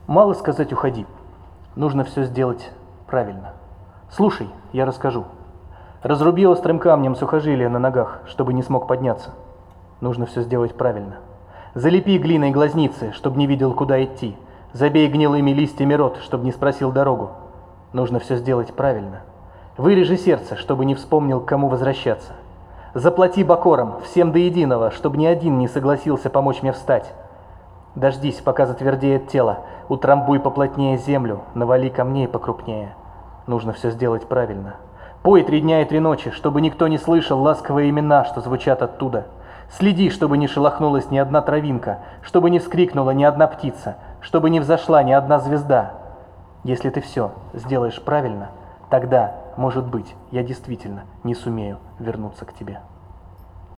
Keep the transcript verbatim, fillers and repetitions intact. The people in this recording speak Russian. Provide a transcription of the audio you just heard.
Мало сказать «уходи». Нужно все сделать правильно. Слушай, я расскажу. Разруби острым камнем сухожилия на ногах, чтобы не смог подняться. Нужно все сделать правильно. Залепи глиной глазницы, чтобы не видел, куда идти. Забей гнилыми листьями рот, чтобы не спросил дорогу. Нужно все сделать правильно. Вырежи сердце, чтобы не вспомнил, к кому возвращаться. Заплати бакорам, всем до единого, чтобы ни один не согласился помочь мне встать. Дождись, пока затвердеет тело, утрамбуй поплотнее землю, навали камней покрупнее. Нужно все сделать правильно. Пой три дня и три ночи, чтобы никто не слышал ласковые имена, что звучат оттуда. Следи, чтобы не шелохнулась ни одна травинка, чтобы не вскрикнула ни одна птица, чтобы не взошла ни одна звезда. Если ты все сделаешь правильно, тогда, может быть, я действительно не сумею вернуться к тебе.